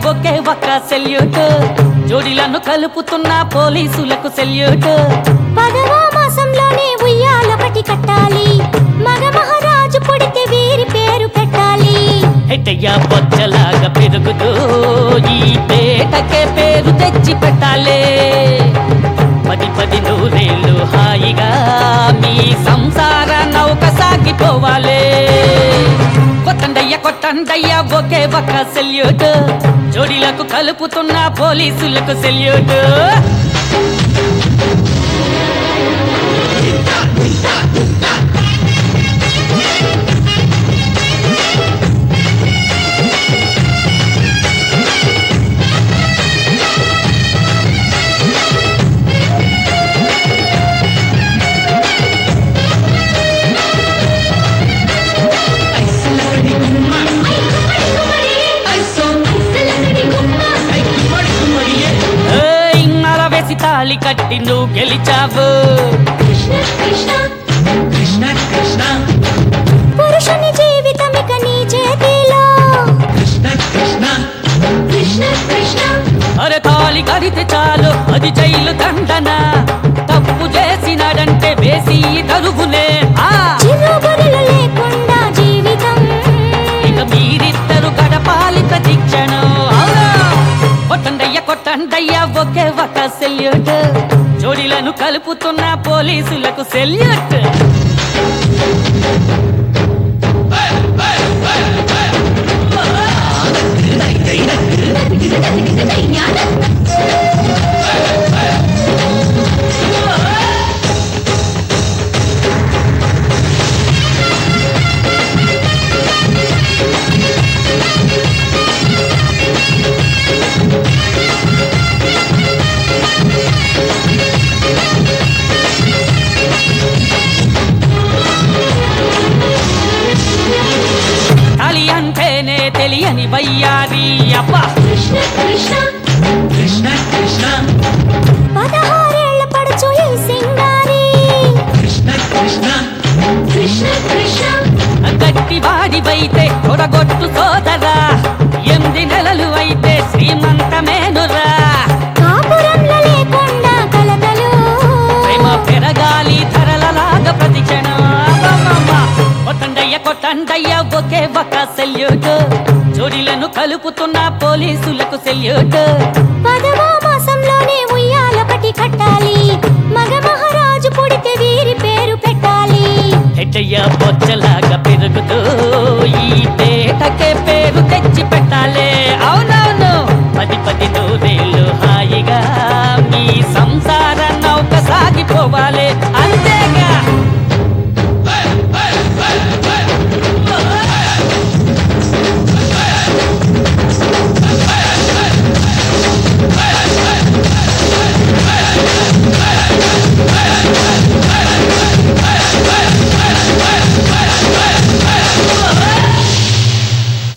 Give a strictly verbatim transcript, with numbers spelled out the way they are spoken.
ఒకే ఒక్క సెల్యూట్ జోడీలను కలుపుతున్న పోలీసులకు సెల్యూట్ పదవ మాసంలోనే ఉయ్యాలొకటి కట్టాలి మగ మహారాజు పుడితే వీరి పేరు పెట్టాలి ఎట్టయ్య బొచ్చలాగా పెరుగుతూ ఈ పేటకే పేరు తెచ్చి పెట్టాలే పది పది నూరేళ్ళు హాయిగా మీ సంసార నౌక సాగిపోవాలే కొట్టండయ్య కొట్టండయ్య ఒకే ఒక్క సెల్యూట్ జోడీలకు కలుపుతున్న పోలీసులకు సెల్యూట్ తాళి కట్టి నువ్వు గెలిచావు పురుషుని జీవితం ఇక నీ చేతిలో అరే తాళి కడితే చాలు అది జైలు దండన తప్పు చేసినాడంటే వేసి తరుగునే చిరుబరులు లేకుండా జీవితం ఇక మీరిద్దరు గడపాలిక శిక్షను కొట్టండయ్య కొట్టండయ్య ఒకే ఒక్క సెల్యూట్ జోడీలను కలుపుతున్న పోలీసులకు సెల్యూట్ తెలియని వయ్యారి అబ్బా పదహారేళ్ల పడుచు ఈ సింగారి గట్టి వాడివైతే కొడగొట్టు సోదరా ఎనిమిది నెలలు అయితే శ్రీమంతమేనురా కాపురంలో లేకుండా కలతలు ప్రేమ పెరగాలి ధరలలాగా ప్రతి క్షణం కొట్టండయ్య కొట్టండయ్య ఒకే ఒక్క సెల్యూట్ జోడీలను కలుపుతున్న పోలీసులకు సెల్యూట్ పదవ మాసంలోనే ఉయ్యాలొకటి కట్టాలి మగ మహారాజు పుడితే వీరి పేరు పెట్టాలి ఎట్టయ్య బొచ్చలాగా పెరుగుతూ